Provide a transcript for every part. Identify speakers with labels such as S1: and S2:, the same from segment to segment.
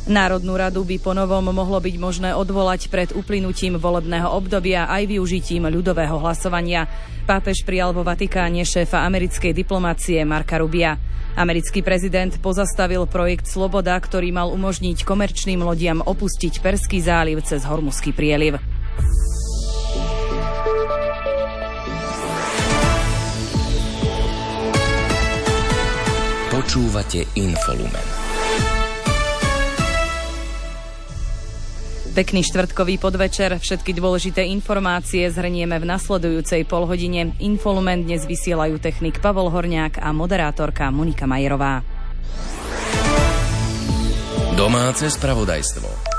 S1: Národnú radu by ponovom mohlo byť možné odvolať pred uplynutím volebného obdobia aj využitím ľudového hlasovania. Pápež prijal vo Vatikáne šéfa americkej diplomácie Marca Rubia. Americký prezident pozastavil projekt Sloboda, ktorý mal umožniť komerčným lodiam opustiť Perský záliv cez Hormuzský prieliv.
S2: Počúvate Infolumen.
S1: Pekný štvrtkový podvečer. Všetky dôležité informácie zhrnieme v nasledujúcej polhodine. Infolumen dnes vysielajú technik Pavol Horňák a moderátorka Monika Majerová.
S2: Domáce spravodajstvo.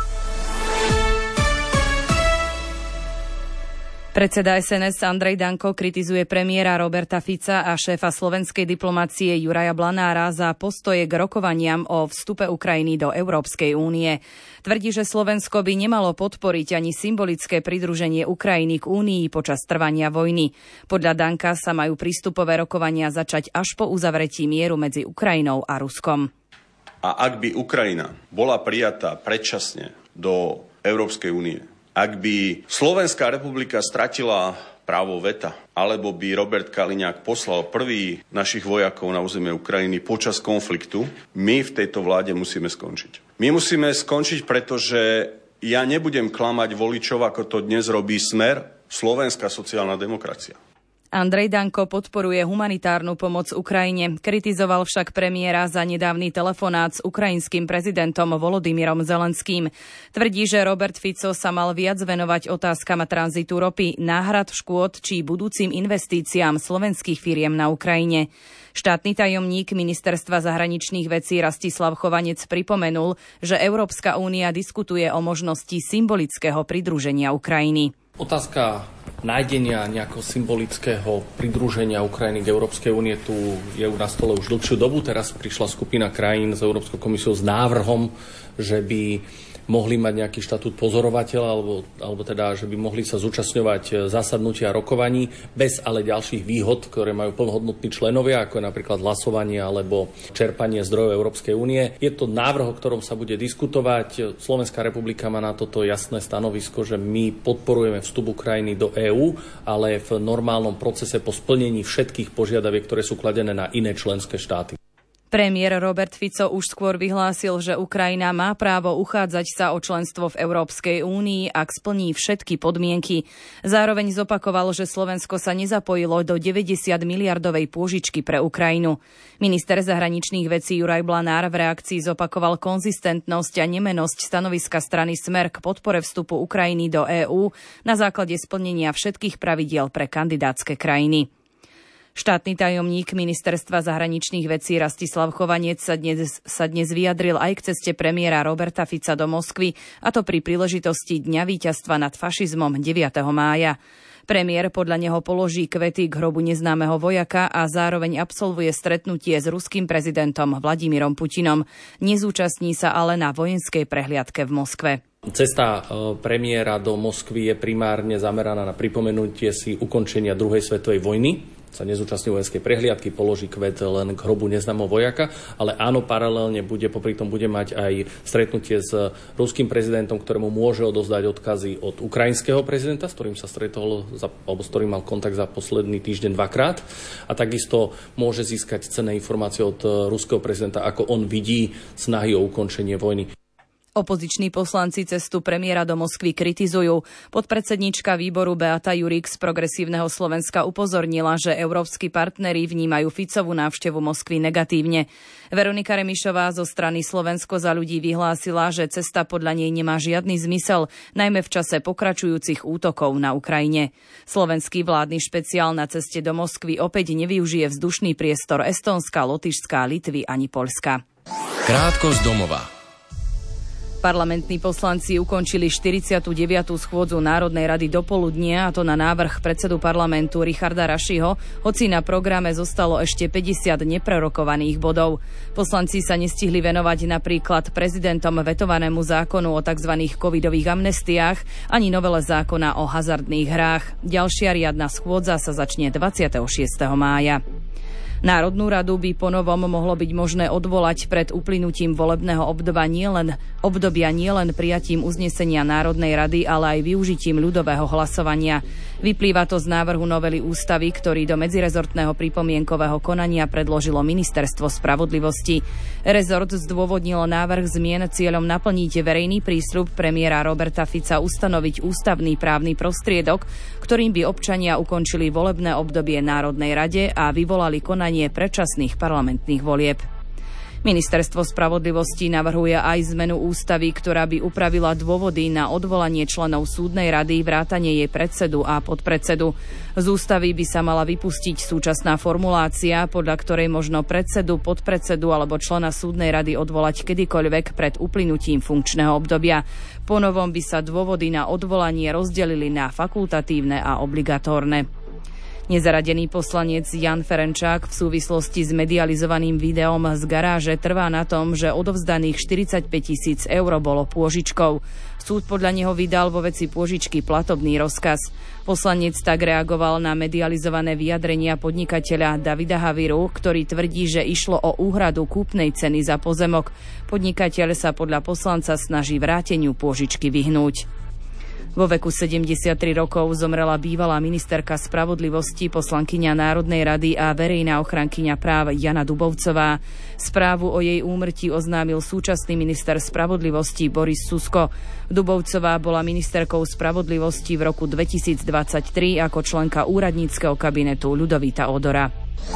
S1: Predseda SNS Andrej Danko kritizuje premiéra Roberta Fica a šéfa slovenskej diplomacie Juraja Blanára za postoje k rokovaniam o vstupe Ukrajiny do Európskej únie. Tvrdí, že Slovensko by nemalo podporiť ani symbolické pridruženie Ukrajiny k únii počas trvania vojny. Podľa Danka sa majú prístupové rokovania začať až po uzavretí mieru medzi Ukrajinou a Ruskom.
S3: A ak by Ukrajina bola prijatá predčasne do Európskej únie, ak by Slovenská republika stratila právo veta, alebo by Robert Kaliňák poslal prvý našich vojakov na územie Ukrajiny počas konfliktu, my v tejto vláde musíme skončiť. My musíme skončiť, pretože ja nebudem klamať voličov, ako to dnes robí Smer, Slovenská sociálna demokracia.
S1: Andrej Danko podporuje humanitárnu pomoc Ukrajine. Kritizoval však premiéra za nedávny telefonát s ukrajinským prezidentom Volodymyrom Zelenským. Tvrdí, že Robert Fico sa mal viac venovať otázkam tranzitu ropy, náhrad škôd či budúcim investíciám slovenských firiem na Ukrajine. Štátny tajomník Ministerstva zahraničných vecí Rastislav Chovanec pripomenul, že Európska únia diskutuje o možnosti symbolického pridruženia Ukrajiny.
S4: Otázka nájdenia nejakého symbolického pridruženia Ukrajiny k Európskej únie tu je na stole už dlhšiu dobu. Teraz prišla skupina krajín s Európskou komisiou s návrhom, že by mohli mať nejaký štatút pozorovateľa, alebo teda, že by mohli sa zúčastňovať zasadnutia rokovaní, bez ale ďalších výhod, ktoré majú plnohodnotní členovia, ako je napríklad hlasovanie alebo čerpanie zdrojov Európskej únie. Je to návrh, o ktorom sa bude diskutovať. Slovenská republika má na toto jasné stanovisko, že my podporujeme vstup Ukrajiny do EÚ, ale v normálnom procese po splnení všetkých požiadaviek, ktoré sú kladené na iné členské štáty.
S1: Premiér Robert Fico už skôr vyhlásil, že Ukrajina má právo uchádzať sa o členstvo v Európskej únii, ak splní všetky podmienky. Zároveň zopakoval, že Slovensko sa nezapojilo do 90-miliardovej pôžičky pre Ukrajinu. Minister zahraničných vecí Juraj Blanár v reakcii zopakoval konzistentnosť a nemennosť stanoviska strany Smer k podpore vstupu Ukrajiny do EÚ na základe splnenia všetkých pravidiel pre kandidátske krajiny. Štátny tajomník Ministerstva zahraničných vecí Rastislav Chovanec sa dnes vyjadril aj k ceste premiéra Roberta Fica do Moskvy, a to pri príležitosti Dňa víťazstva nad fašizmom 9. mája. Premiér podľa neho položí kvety k hrobu neznámeho vojaka a zároveň absolvuje stretnutie s ruským prezidentom Vladimírom Putinom. Nezúčastní sa ale na vojenskej prehliadke v Moskve.
S4: Cesta premiéra do Moskvy je primárne zameraná na pripomenutie si ukončenia druhej svetovej vojny. Sa nezúčastní vojenskej prehliadky, položí kvet len k hrobu neznámeho vojaka, ale áno, paralelne popri tom bude mať aj stretnutie s ruským prezidentom, ktorému môže odozdať odkazy od ukrajinského prezidenta, s ktorým sa stretol, alebo s ktorým mal kontakt za posledný týždeň dvakrát, a takisto môže získať cenné informácie od ruského prezidenta, ako on vidí snahy o ukončenie vojny.
S1: Opoziční poslanci cestu premiéra do Moskvy kritizujú. Podpredsedníčka výboru Beata Jurík z Progresívneho Slovenska upozornila, že európski partneri vnímajú Ficovú návštevu Moskvy negatívne. Veronika Remišová zo strany Slovensko za ľudí vyhlásila, že cesta podľa nej nemá žiadny zmysel, najmä v čase pokračujúcich útokov na Ukrajine. Slovenský vládny špeciál na ceste do Moskvy opäť nevyužije vzdušný priestor Estónska, Lotyšska, Litvy ani Poľska.
S2: Krátko z domova.
S1: Parlamentní poslanci ukončili 49. schôdzu Národnej rady dopoludnia, a to na návrh predsedu parlamentu Richarda Rašiho, hoci na programe zostalo ešte 50 neprerokovaných bodov. Poslanci sa nestihli venovať napríklad prezidentom vetovanému zákonu o tzv. Covidových amnestiách ani novele zákona o hazardných hrách. Ďalšia riadna schôdza sa začne 26. mája. Národnú radu by ponovom mohlo byť možné odvolať pred uplynutím volebného obdobia nielen prijatím uznesenia Národnej rady, ale aj využitím ľudového hlasovania. Vyplýva to z návrhu novely ústavy, ktorý do medzirezortného pripomienkového konania predložilo Ministerstvo spravodlivosti. Rezort zdôvodnil návrh zmien cieľom naplniť verejný prísľub premiéra Roberta Fica ustanoviť ústavný právny prostriedok, ktorým by občania ukončili volebné obdobie Národnej rade a vyvolali konanie predčasných parlamentných volieb. Ministerstvo spravodlivosti navrhuje aj zmenu ústavy, ktorá by upravila dôvody na odvolanie členov súdnej rady, vrátane jej predsedu a podpredsedu. Z ústavy by sa mala vypustiť súčasná formulácia, podľa ktorej možno predsedu, podpredsedu alebo člena súdnej rady odvolať kedykoľvek pred uplynutím funkčného obdobia. Ponovom by sa dôvody na odvolanie rozdelili na fakultatívne a obligatórne. Nezaradený poslanec Jan Ferenčák v súvislosti s medializovaným videom z garáže trvá na tom, že odovzdaných 45 000 eur bolo pôžičkou. Súd podľa neho vydal vo veci pôžičky platobný rozkaz. Poslanec tak reagoval na medializované vyjadrenia podnikateľa Davida Haviru, ktorý tvrdí, že išlo o úhradu kúpnej ceny za pozemok. Podnikateľ sa podľa poslanca snaží vráteniu pôžičky vyhnúť. Vo veku 73 rokov zomrela bývalá ministerka spravodlivosti, poslankyňa Národnej rady a verejná ochrankyňa práv Jana Dubovcová. Správu o jej úmrtí oznámil súčasný minister spravodlivosti Boris Susko. Dubovcová bola ministerkou spravodlivosti v roku 2023 ako členka úradníckeho kabinetu Ľudovita Odora.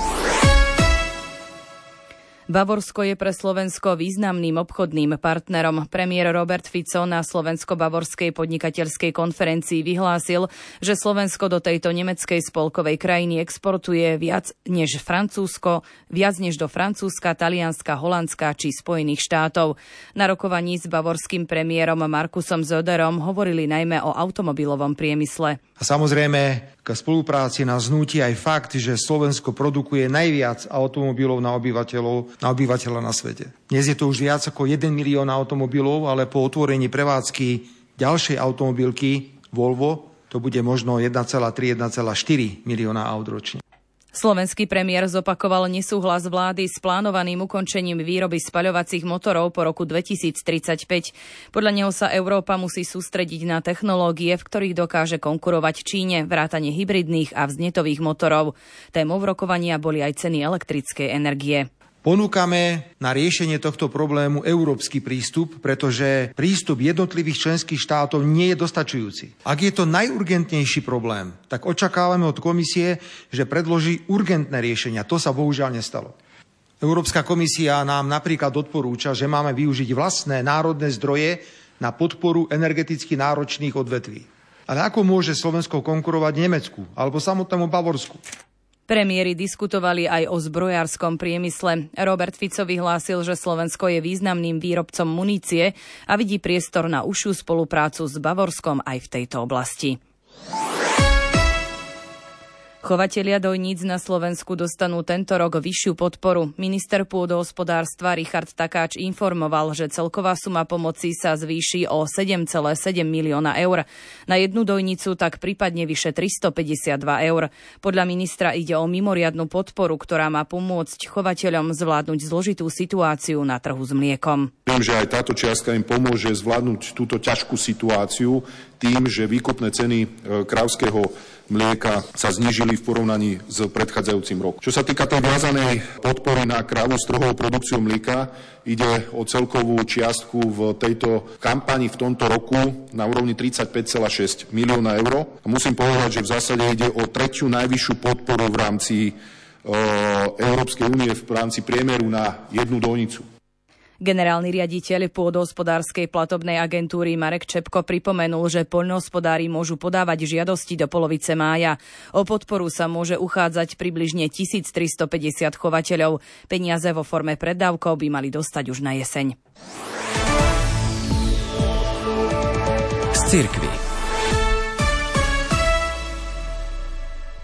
S1: Bavorsko je pre Slovensko významným obchodným partnerom. Premiér Robert Fico na slovensko-bavorskej podnikateľskej konferencii vyhlásil, že Slovensko do tejto nemeckej spolkovej krajiny exportuje viac než do Francúzska, Talianska, Holandska či Spojených štátov. Na rokovaní s bavorským premiérom Markusom Söderom hovorili najmä o automobilovom priemysle.
S5: A samozrejme, k spolupráci nás núti aj fakt, že Slovensko produkuje najviac automobilov na obyvateľa na svete. Dnes je to už viac ako 1 milión automobilov, ale po otvorení prevádzky ďalšej automobilky Volvo to bude možno 1,3-1,4 milióna aut ročne.
S1: Slovenský premiér zopakoval nesúhlas vlády s plánovaným ukončením výroby spaľovacích motorov po roku 2035. Podľa neho sa Európa musí sústrediť na technológie, v ktorých dokáže konkurovať Číne, vrátane hybridných a vznetových motorov. Témou rokovania boli aj ceny elektrickej energie.
S5: Ponúkame na riešenie tohto problému európsky prístup, pretože prístup jednotlivých členských štátov nie je dostačujúci. Ak je to najurgentnejší problém, tak očakávame od komisie, že predloží urgentné riešenia. To sa bohužiaľ nestalo. Európska komisia nám napríklad odporúča, že máme využiť vlastné národné zdroje na podporu energeticky náročných odvetví. Ale ako môže Slovensko konkurovať Nemecku alebo samotnému Bavorsku?
S1: Premiéri diskutovali aj o zbrojárskom priemysle. Robert Fico vyhlásil, že Slovensko je významným výrobcom munície a vidí priestor na užšiu spoluprácu s Bavorskom aj v tejto oblasti. Chovatelia dojníc na Slovensku dostanú tento rok vyššiu podporu. Minister pôdohospodárstva Richard Takáč informoval, že celková suma pomoci sa zvýši o 7,7 milióna eur. Na jednu dojnicu tak prípadne vyše 352 eur. Podľa ministra ide o mimoriadnu podporu, ktorá má pomôcť chovateľom zvládnuť zložitú situáciu na trhu s mliekom.
S6: Viem, že aj táto čiastka im pomôže zvládnuť túto ťažkú situáciu tým, že výkupné ceny krávskeho mlieka sa znížili v porovnaní s predchádzajúcim rokom. Čo sa týka tej viazanej podpory na krávu s trhovou produkciou mlieka, ide o celkovú čiastku v tejto kampani v tomto roku na úrovni 35,6 milióna eur. Musím povedať, že v zásade ide o tretiu najvyššiu podporu v rámci Európskej únie v rámci priemeru na jednu dojnicu.
S1: Generálny riaditeľ pôdohospodárskej platobnej agentúry Marek Čepko pripomenul, že poľnohospodári môžu podávať žiadosti do polovice mája. O podporu sa môže uchádzať približne 1350 chovateľov. Peniaze vo forme preddávkov by mali dostať už na jeseň.
S2: Z cirkvi.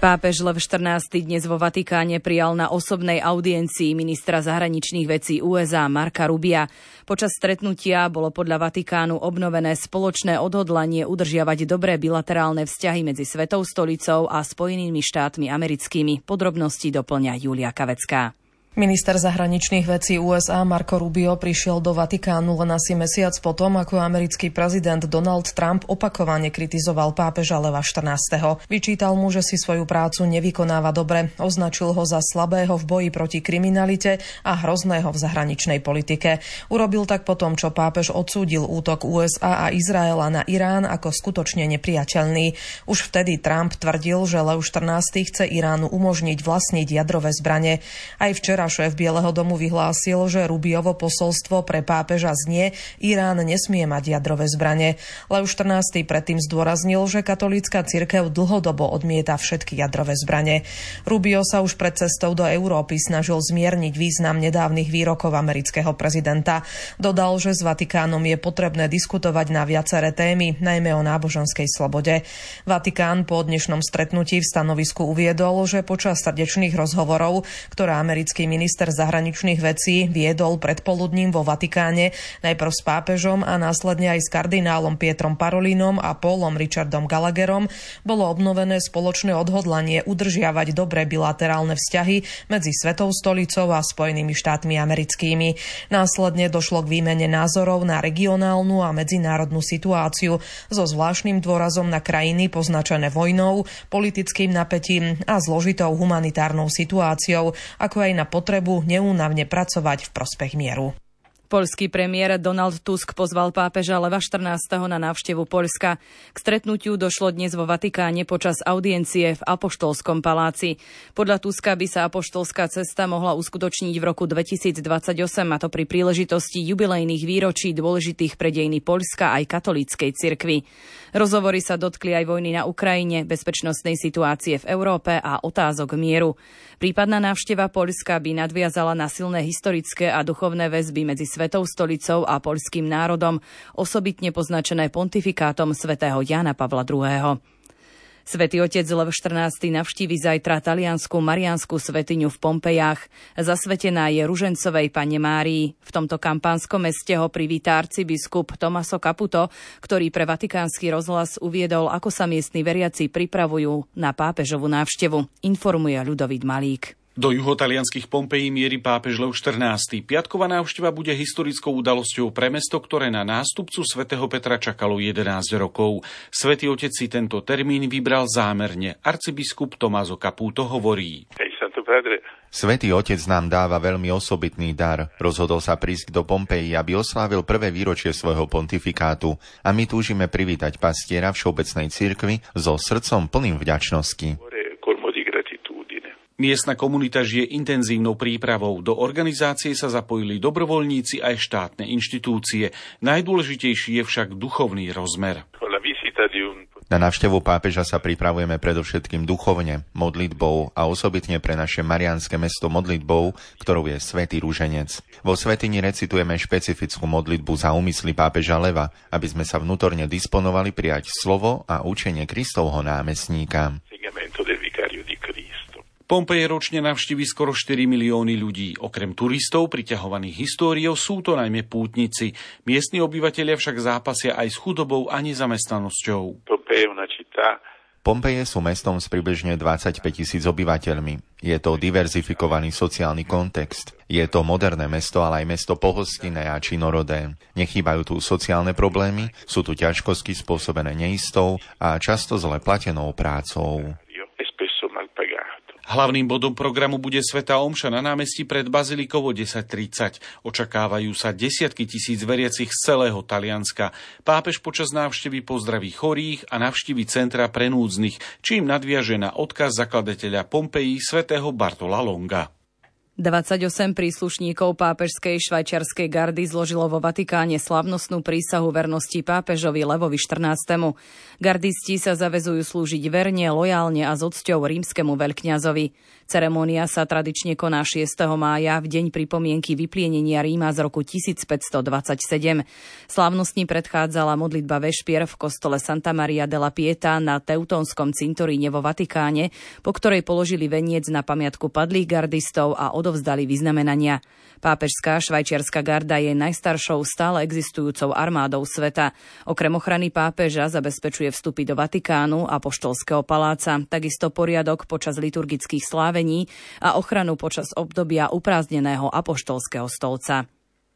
S1: Pápež Lev XIV dnes vo Vatikáne prijal na osobnej audiencii ministra zahraničných vecí USA Marca Rubia. Počas stretnutia bolo podľa Vatikánu obnovené spoločné odhodlanie udržiavať dobré bilaterálne vzťahy medzi Svetou stolicou a Spojenými štátmi americkými. Podrobnosti doplňa Julia Kavecká.
S7: Minister zahraničných vecí USA Marco Rubio prišiel do Vatikánu len asi mesiac potom, ako americký prezident Donald Trump opakovane kritizoval pápeža Leva XIV. Vyčítal mu, že si svoju prácu nevykonáva dobre, označil ho za slabého v boji proti kriminalite a hrozného v zahraničnej politike. Urobil tak potom, čo pápež odsúdil útok USA a Izraela na Irán ako skutočne nepriateľný. Už vtedy Trump tvrdil, že Lev XIV chce Iránu umožniť vlastniť jadrové zbrane. Aj včera šéf Bieleho domu vyhlásil, že Rubiovo posolstvo pre pápeža znie: Irán nesmie mať jadrové zbrane. Lev XIV predtým zdôraznil, že katolícka cirkev dlhodobo odmieta všetky jadrové zbrane. Rubio sa už pred cestou do Európy snažil zmierniť význam nedávnych výrokov amerického prezidenta. Dodal, že s Vatikánom je potrebné diskutovať na viaceré témy, najmä o náboženskej slobode. Vatikán po dnešnom stretnutí v stanovisku uviedol, že počas srdečných rozhovorov, ktoré americký minister zahraničných vecí viedol predpoludním vo Vatikáne, najprv s pápežom a následne aj s kardinálom Pietrom Parolínom a Paulom Richardom Gallagherom, bolo obnovené spoločné odhodlanie udržiavať dobré bilaterálne vzťahy medzi Svetou stolicou a Spojenými štátmi americkými. Následne došlo k výmene názorov na regionálnu a medzinárodnú situáciu so zvláštnym dôrazom na krajiny poznačené vojnou, politickým napätím a zložitou humanitárnou situáciou, ako aj na potrebu neúnavne pracovať v prospech mieru.
S1: Poľský premiér Donald Tusk pozval pápeža Leva XIV. Na návštevu Poľska. K stretnutiu došlo dnes vo Vatikáne počas audiencie v Apoštolskom paláci. Podľa Tuska by sa apoštolská cesta mohla uskutočniť v roku 2028, a to pri príležitosti jubilejných výročí dôležitých pre dejiny Poľska aj katolíckej cirkvi. Rozhovory sa dotkli aj vojny na Ukrajine, bezpečnostnej situácie v Európe a otázok mieru. Prípadná návšteva Poľska by nadviazala na silné historické a duchovné väzby medzi Svetou stolicou a poľským národom, osobitne poznačené pontifikátom svätého Jána Pavla II. Svätý otec Lev XIV. Navštívi zajtra taliansku mariánsku svätyňu v Pompejách. Zasvetená je ružencovej Panne Márii. V tomto kampánskom meste ho privítá arcibiskup Tommaso Caputo, ktorý pre Vatikánsky rozhlas uviedol, ako sa miestni veriaci pripravujú na pápežovú návštevu. Informuje Ľudovít Malík.
S8: Do juhotalianskych Pompejí mierí pápež Lev XIV. Piatková návšteva bude historickou udalosťou pre mesto, ktoré na nástupcu svätého Petra čakalo 11 rokov. Svätý otec si tento termín vybral zámerne. Arcibiskup Tommaso Caputo hovorí:
S9: Svätý otec nám dáva veľmi osobitný dar. Rozhodol sa prísť do Pompeji, aby oslávil prvé výročie svojho pontifikátu. A my túžime privítať pastiera Všeobecnej cirkvi so srdcom plným vďačnosti.
S8: Miestna komunita žije intenzívnou prípravou. Do organizácie sa zapojili dobrovoľníci aj štátne inštitúcie. Najdôležitejší je však duchovný rozmer.
S9: Na návštevu pápeža sa pripravujeme predovšetkým duchovne, modlitbou a osobitne pre naše mariánske mesto modlitbou, ktorou je Svätý Ruženec. Vo svätyni recitujeme špecifickú modlitbu za úmysly pápeža Leva, aby sme sa vnútorne disponovali prijať slovo a učenie Kristovho námestníka.
S8: Pompeje ročne navštívi skoro 4 milióny ľudí. Okrem turistov priťahovaných históriou sú to najmä pútnici. Miestni obyvatelia však zápasia aj s chudobou a nezamestnanosťou.
S9: Pompeje sú mestom s približne 25 000 obyvateľmi. Je to diverzifikovaný sociálny kontext. Je to moderné mesto, ale aj mesto pohostinné a činorodé. Nechýbajú tu sociálne problémy, sú tu ťažkosti spôsobené neistou a často zle platenou prácou.
S8: Hlavným bodom programu bude svätá omša na námestí pred bazilikou o 10:30. Očakávajú sa desiatky tisíc veriacich z celého Talianska. Pápež počas návštevy pozdraví chorých a navštívi centra pre núdznych, čím nadviaže na odkaz zakladateľa Pompejí svätého Bartola Longa.
S1: 28 príslušníkov pápežskej švajčiarskej gardy zložilo vo Vatikáne slávnostnú prísahu vernosti pápežovi Levovi XIV. Gardisti sa zaväzujú slúžiť verne, lojálne a s odsťou rímskemu veľkňazovi. Ceremónia sa tradične koná 6. mája, v deň pripomienky vyplienenia Ríma z roku 1527. Slávnostne predchádzala modlitba vešpier v kostole Santa Maria della Pieta na Teutónskom cintoríne vo Vatikáne, po ktorej položili veniec na pamiatku padlých gardistov a odovzdali vyznamenania. Pápežská švajčiarska garda je najstaršou stále existujúcou armádou sveta. Okrem ochrany pápeža zabezpečuje vstupy do Vatikánu a Apoštolského paláca, takisto poriadok počas liturgických slávení a ochranu počas obdobia uprázdneného apoštolského stolca.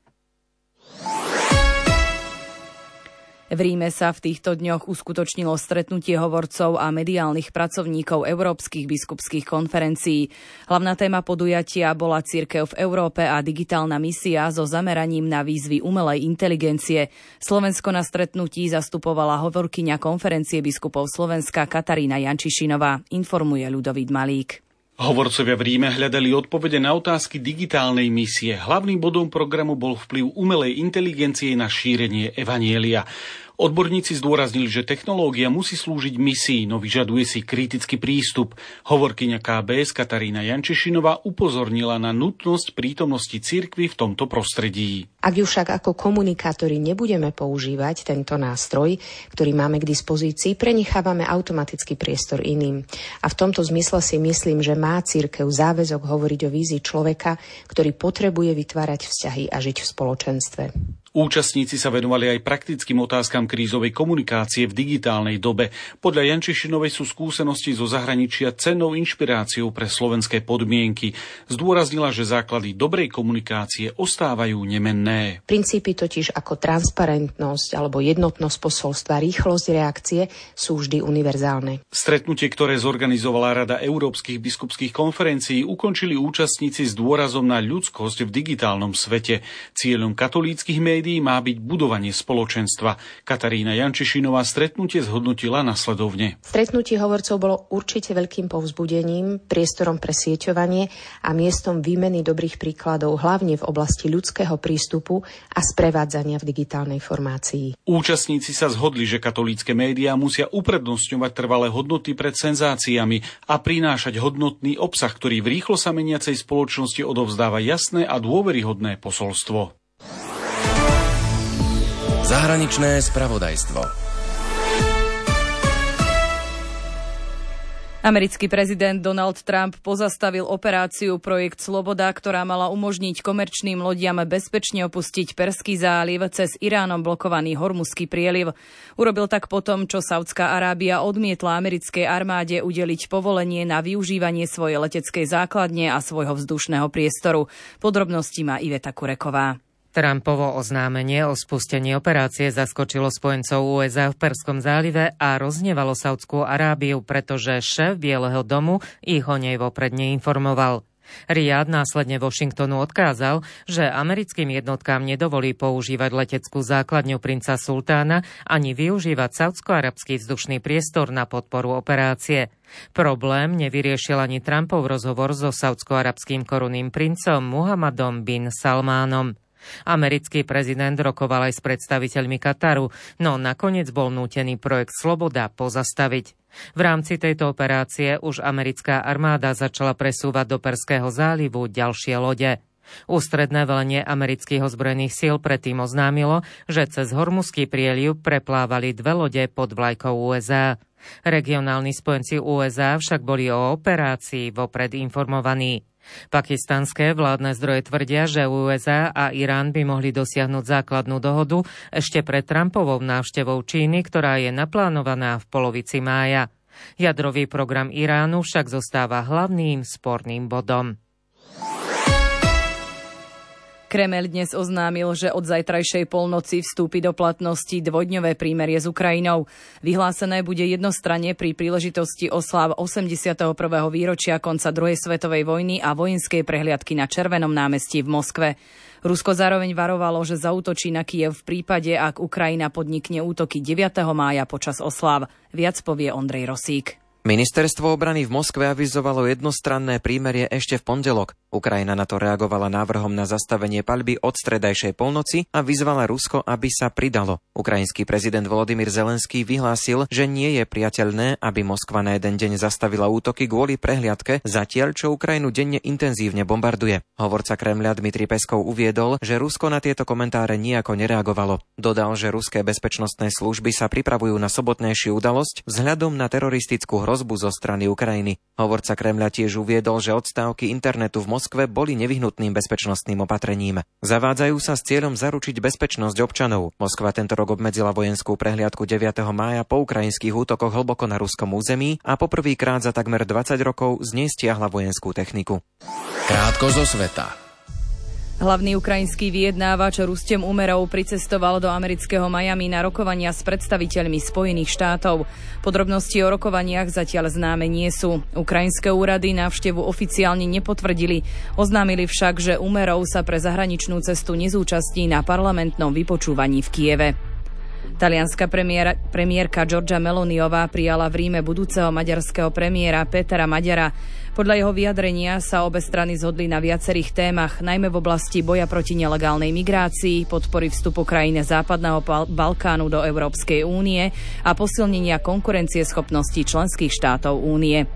S1: V Ríme sa v týchto dňoch uskutočnilo stretnutie hovorcov a mediálnych pracovníkov Európskych biskupských konferencií. Hlavná téma podujatia bola Cirkev v Európe a digitálna misia so zameraním na výzvy umelej inteligencie. Slovensko na stretnutí zastupovala hovorkyňa konferencie biskupov Slovenska Katarína Jančišinová, informuje Ľudovít Malík.
S8: Hovorcovia v Ríme hľadali odpovede na otázky digitálnej misie. Hlavným bodom programu bol vplyv umelej inteligencie na šírenie evanjelia. Odborníci zdôraznili, že technológia musí slúžiť misii, no vyžaduje si kritický prístup. Hovorkyňa KBS Katarína Jančišinová upozornila na nutnosť prítomnosti cirkvi v tomto prostredí.
S10: Ak ju však ako komunikátori nebudeme používať tento nástroj, ktorý máme k dispozícii, prenechávame automaticky priestor iným. A v tomto zmysle si myslím, že má cirkev záväzok hovoriť o vízii človeka, ktorý potrebuje vytvárať vzťahy a žiť v spoločenstve.
S8: Účastníci sa venovali aj praktickým otázkam krízovej komunikácie v digitálnej dobe. Podľa Jančišinovej sú skúsenosti zo zahraničia cennou inšpiráciou pre slovenské podmienky. Zdôraznila, že základy dobrej komunikácie ostávajú nemenné.
S10: Princípy totiž ako transparentnosť alebo jednotnosť posolstva, rýchlosť reakcie sú vždy univerzálne.
S8: Stretnutie, ktoré zorganizovala Rada Európskych biskupských konferencií, ukončili účastníci s dôrazom na ľudskosť v digitálnom svete. Cieľom katolíckych médií má byť budovanie spoločenstva. Katarína Jančišinová stretnutie zhodnotila nasledovne.
S10: Stretnutie hovorcov bolo určite veľkým povzbudením, priestorom pre sieťovanie a miestom výmeny dobrých príkladov, hlavne v oblasti ľudského prístupu a sprevádzania v digitálnej formácii.
S8: Účastníci sa zhodli, že katolícke médiá musia uprednostňovať trvalé hodnoty pred senzáciami a prinášať hodnotný obsah, ktorý v rýchlo sa meniacej spoločnosti odovzdáva jasné a dôveryhodné posolstvo.
S2: Zahraničné spravodajstvo.
S1: Americký prezident Donald Trump pozastavil operáciu Projekt Sloboda, ktorá mala umožniť komerčným lodiam bezpečne opustiť Perský záliv cez Iránom blokovaný Hormuzský prieliv. Urobil tak potom, čo Saudská Arábia odmietla americkej armáde udeliť povolenie na využívanie svojej leteckej základne a svojho vzdušného priestoru. Podrobnosti má Iveta Kureková.
S11: Trumpovo oznámenie o spustení operácie zaskočilo spojencov USA v Perskom zálive a roznevalo Saudskú Arábiu, pretože šéf Bieleho domu ich o nej vopred neinformoval. Riad následne Washingtonu odkázal, že americkým jednotkám nedovolí používať leteckú základňu princa Sultána ani využívať saudsko-arabský vzdušný priestor na podporu operácie. Problém nevyriešil ani Trumpov rozhovor so saudsko-arabským korunným princom Muhammadom bin Salmánom. Americký prezident rokoval aj s predstaviteľmi Kataru, no nakoniec bol nútený projekt Sloboda pozastaviť. V rámci tejto operácie už americká armáda začala presúvať do Perského zálivu ďalšie lode. Ústredné velenie amerických ozbrojených síl predtým oznámilo, že cez Hormuzský prieliv preplávali 2 lode pod vlajkou USA. Regionálni spojenci USA však boli o operácii vopred informovaní. Pakistanské vládne zdroje tvrdia, že USA a Irán by mohli dosiahnuť základnú dohodu ešte pred Trumpovou návštevou Číny, ktorá je naplánovaná v polovici mája. Jadrový program Iránu však zostáva hlavným sporným bodom.
S1: Kremeľ dnes oznámil, že od zajtrajšej polnoci vstúpi do platnosti dvojdňové prímerie s Ukrajinou. Vyhlásené bude jednostranne pri príležitosti osláv 81. výročia konca druhej svetovej vojny a vojenskej prehliadky na Červenom námestí v Moskve. Rusko zároveň varovalo, že zaútočí na Kyjev v prípade, ak Ukrajina podnikne útoky 9. mája počas osláv. Viac povie Ondrej Rosík.
S12: Ministerstvo obrany v Moskve avizovalo jednostranné prímerie ešte v pondelok. Ukrajina na to reagovala návrhom na zastavenie paľby od stredajšej polnoci a vyzvala Rusko, aby sa pridalo. Ukrajinský prezident Volodymyr Zelenský vyhlásil, že nie je priateľné, aby Moskva na jeden deň zastavila útoky kvôli prehliadke, zatiaľ čo Ukrajinu denne intenzívne bombarduje. Hovorca Kremľa Dmitrij Peskov uviedol, že Rusko na tieto komentáre nijako nereagovalo. Dodal, že ruské bezpečnostné služby sa pripravujú na sobotnejšiu udalosť vzhľadom na teroristickú hrozbu zo strany Ukrajiny. Hovorca Kremľa tiež uviedol, že odstávky internetu v Moskve boli nevyhnutným bezpečnostným opatrením. Zavádzajú sa s cieľom zaručiť bezpečnosť občanov. Moskva tento rok obmedzila vojenskú prehliadku 9. mája po ukrajinských útokoch hlboko na ruskom území a poprvýkrát za takmer 20 rokov z nej stiahla vojenskú techniku.
S2: Krátko zo sveta.
S1: Hlavný ukrajinský vyjednávač Rustem Umerov pricestoval do amerického Miami na rokovania s predstaviteľmi Spojených štátov. Podrobnosti o rokovaniach zatiaľ známe nie sú. Ukrajinské úrady návštevu oficiálne nepotvrdili. Oznámili však, že Umerov sa pre zahraničnú cestu nezúčastní na parlamentnom vypočúvaní v Kieve. Talianska premiérka Giorgia Meloniová prijala v Ríme budúceho maďarského premiéra Petera Maďara. Podľa jeho vyjadrenia sa obe strany zhodli na viacerých témach, najmä v oblasti boja proti nelegálnej migrácii, podpory vstupu krajiny Západného Balkánu do Európskej únie a posilnenia konkurencieschopnosti členských štátov únie.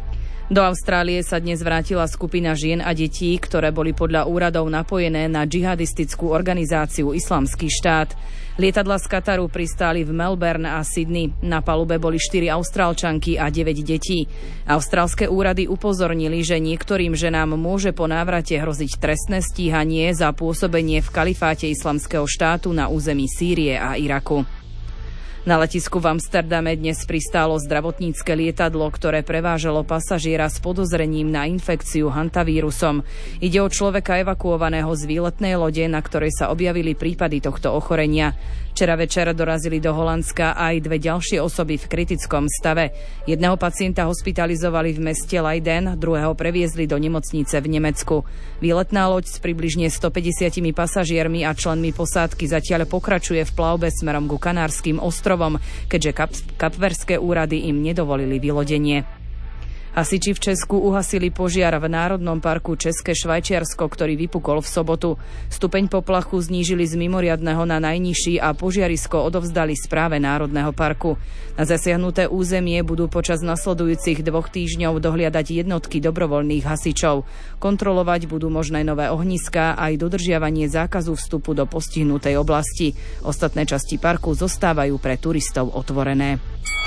S1: Do Austrálie sa dnes vrátila skupina žien a detí, ktoré boli podľa úradov napojené na džihadistickú organizáciu Islamský štát. Lietadlá z Kataru pristáli v Melbourne a Sydney. Na palube boli 4 Austrálčanky a 9 detí. Austrálske úrady upozornili, že niektorým ženám môže po návrate hroziť trestné stíhanie za pôsobenie v kalifáte Islamského štátu na území Sýrie a Iraku. Na letisku v Amsterdame dnes pristálo zdravotnícke lietadlo, ktoré prevážalo pasažiera s podozrením na infekciu hantavírusom. Ide o človeka evakuovaného z výletnej lode, na ktorej sa objavili prípady tohto ochorenia. Včera večer dorazili do Holandska aj 2 ďalšie osoby v kritickom stave. Jedného pacienta hospitalizovali v meste Leiden, druhého previezli do nemocnice v Nemecku. Výletná loď s približne 150 pasažiermi a členmi posádky zatiaľ pokračuje v plavbe smerom ku Kanárskym ostrovom, keďže kapverské úrady im nedovolili vylodenie. Hasiči v Česku uhasili požiar v Národnom parku České Švajčiarsko, ktorý vypukol v sobotu. Stupeň poplachu znížili z mimoriadneho na najnižší a požiarisko odovzdali správe Národného parku. Na zasiahnuté územie budú počas nasledujúcich 2 týždňov dohliadať jednotky dobrovoľných hasičov. Kontrolovať budú možné nové ohniská aj dodržiavanie zákazu vstupu do postihnutej oblasti. Ostatné časti parku zostávajú pre turistov otvorené.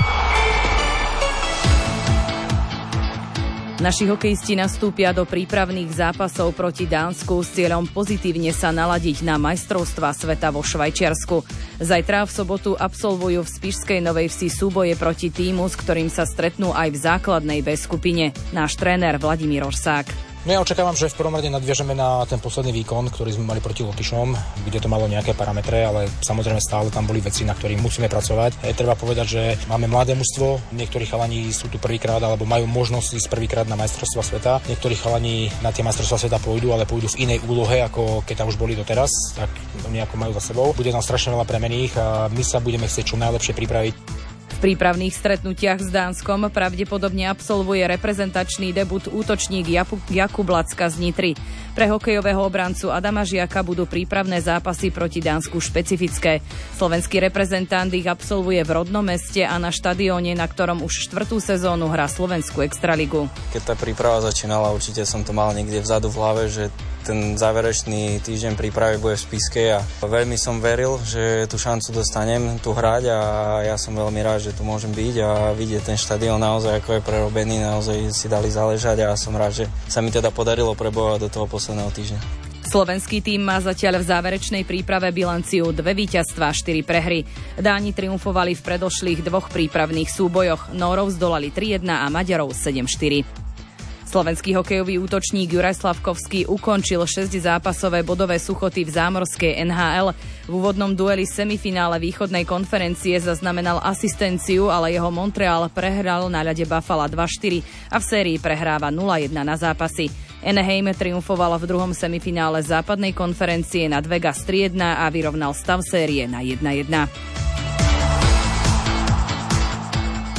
S1: Naši hokejisti nastúpia do prípravných zápasov proti Dánsku s cieľom pozitívne sa naladiť na majstrovstvá sveta vo Švajčiarsku. Zajtra v sobotu absolvujú v Spišskej Novej Vsi súboje proti tímu, s ktorým sa stretnú aj v základnej B skupine. Náš tréner Vladimír Orsák.
S13: Ja očakávam, že v prvom rade nadviažeme na ten posledný výkon, ktorý sme mali proti Lotyšom, kde to malo nejaké parametre, ale samozrejme stále tam boli veci, na ktorých musíme pracovať. Treba povedať, že máme mladé mužstvo, niektorí chalani sú tu prvýkrát alebo majú možnosť ísť prvýkrát na majstrovstvá sveta. Niektorí chalani na tie majstrovstvá sveta pôjdu, ale pôjdu v inej úlohe, ako keď tam už boli doteraz, tak nejako majú za sebou. Bude tam strašne veľa premených a my sa budeme chcieť čo najlepšie pripraviť.
S1: V prípravných stretnutiach s Dánskom pravdepodobne absolvuje reprezentačný debut útočník Jakub Lacka z Nitry. Pre hokejového obrancu Adama Žiaka budú prípravné zápasy proti Dánsku špecifické. Slovenský reprezentant ich absolvuje v rodnom meste a na štadióne, na ktorom už 4. sezónu hrá Slovenskú extraligu.
S14: Keď tá príprava začínala, určite som to mal niekde vzadu v hlave, že ten záverečný týždeň prípravy bude v Spiske a veľmi som veril, že tú šancu dostanem tu hrať a ja som veľmi rád, že tu môžem byť a vidieť ten štadión naozaj ako je prerobený, naozaj si dali záležať a som rád, že sa mi teda podarilo prebojovať do toho posledného týždňa.
S1: Slovenský tím má zatiaľ v záverečnej príprave bilanciu 2 víťazstvá, 4 prehry. Dáni triumfovali v predošlých 2 prípravných súbojoch. Nórov zdolali 3-1 a Maďarov 7-4. Slovenský hokejový útočník Juraj Slavkovský ukončil 6-zápasové bodové suchoty v zámorskej NHL. V úvodnom dueli semifinále východnej konferencie zaznamenal asistenciu, ale jeho Montreal prehral na ľade Buffalo 2-4 a v sérii prehráva 0-1 na zápasy. Anaheim triumfoval v druhom semifinále západnej konferencie nad Vegas 3-1 a vyrovnal stav série na 1-1.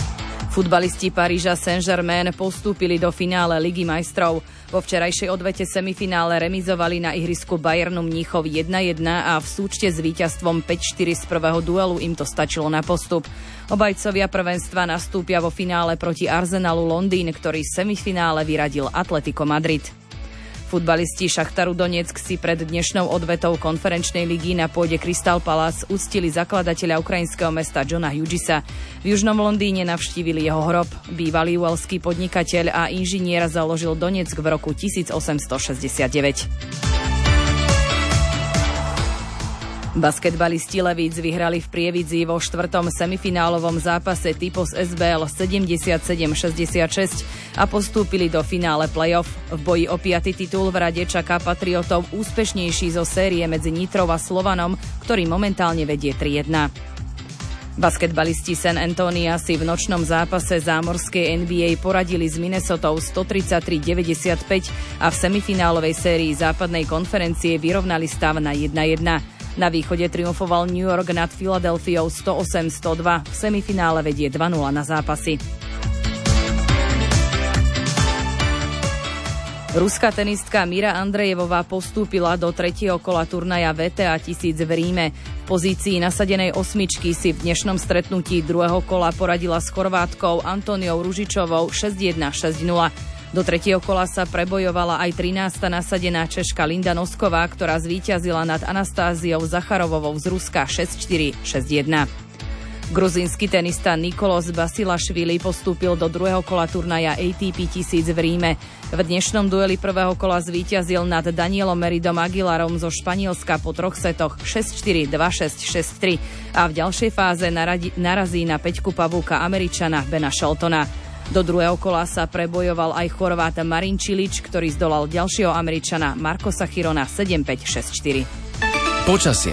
S1: Futbalisti Paríža Saint-Germain postúpili do finále Ligy majstrov. Vo včerajšej odvete semifinále remizovali na ihrisku Bayernu Mníchov 1-1 a v súčte s víťazstvom 5-4 z prvého duelu im to stačilo na postup. Obajcovia prvenstva nastúpia vo finále proti Arsenalu Londýn, ktorý v semifinále vyradil Atletico Madrid. Futbalisti Šachtaru Donetsk si pred dnešnou odvetou konferenčnej ligy na pôde Crystal Palace uctili zakladateľa ukrajinského mesta Johna Hughesa. V južnom Londýne navštívili jeho hrob. Bývalý uelský podnikateľ a inžinier založil Donetsk v roku 1869. Basketbalisti Levíc vyhrali v Prievidzi vo 4. semifinálovom zápase Typos SBL 77-66 a postúpili do finále play-off. V boji o 5. titul v rade čaká Patriotov úspešnejší zo série medzi Nitrou a Slovanom, ktorý momentálne vedie 3-1. Basketbalisti San Antonia si v nočnom zápase zámorskej NBA poradili s Minnesotou 133-95 a v semifinálovej sérii západnej konferencie vyrovnali stav na 1-1. Na východe triumfoval New York nad Filadelfiou 108-102. V semifinále vedie 2-0 na zápasy. Ruská tenistka Mira Andrejevová postúpila do 3. kola turnaja VTA 1000 v Ríme. V pozícii nasadenej osmičky si v dnešnom stretnutí 2. kola poradila s Chorvátkou Antoniou Ružičovou 6-1, 6-0. Do 3. kola sa prebojovala aj 13. nasadená Češka Linda Nosková, ktorá zvíťazila nad Anastáziou Zacharovovou z Ruska 6-4, 6-1. Gruzínsky tenista Nikolos Basilašvili postúpil do 2. kola turnaja ATP 1000 v Ríme. V dnešnom dueli 1. kola zvíťazil nad Danielom Meridom Aguilarom zo Španielska po 3 setoch 6-4, 2-6, 6-3 a v ďalšej fáze narazí na Peťku Pavúka Američana Bena Sheltona. Do 2. kola sa prebojoval aj Chorvát Marin Čilič, ktorý zdolal ďalšieho Američana Marcosa Chirona 7-5, 6-4.
S2: Počasie.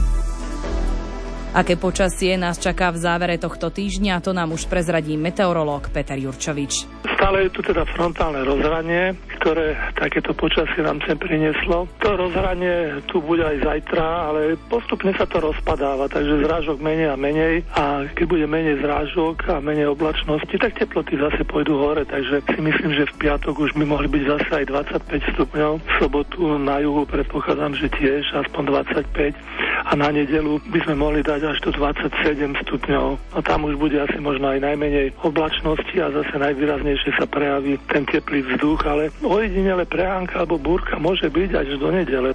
S1: Aké počasie nás čaká v závere tohto týždňa, to nám už prezradí meteorológ Peter Jurčovič.
S15: Stále je tu teda frontálne rozhranie, ktoré takéto počasie nám sem prinieslo. To rozhranie tu bude aj zajtra, ale postupne sa to rozpadáva, takže zrážok menej a menej a keď bude menej zrážok a menej oblačnosti, tak teploty zase pôjdu hore, takže si myslím, že v piatok už by mohli byť zase aj 25 stupňov. V sobotu na juhu predpokladám, že tiež aspoň 25 a na nedeľu by sme mohli dať až do 27 stupňov. A tam už bude asi možno aj najmenej oblačnosti a zase najvýraznejšie sa prejaví ten teplý vzduch, ale ojedinele prehánka alebo búrka môže byť až do nedele.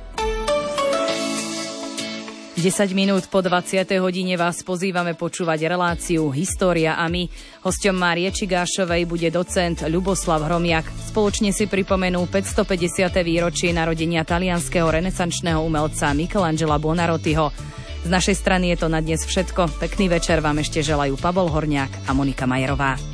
S1: 10 minút po 20. hodine vás pozývame počúvať reláciu História a my. Hosťom Márie Čigášovej bude docent Ľuboslav Hromiak. Spoločne si pripomenú 550. výročie narodenia talianskeho renesančného umelca Michelangela Buonarrotiho. Z našej strany je to na dnes všetko. Pekný večer vám ešte želajú Pavol Horniak a Monika Majerová.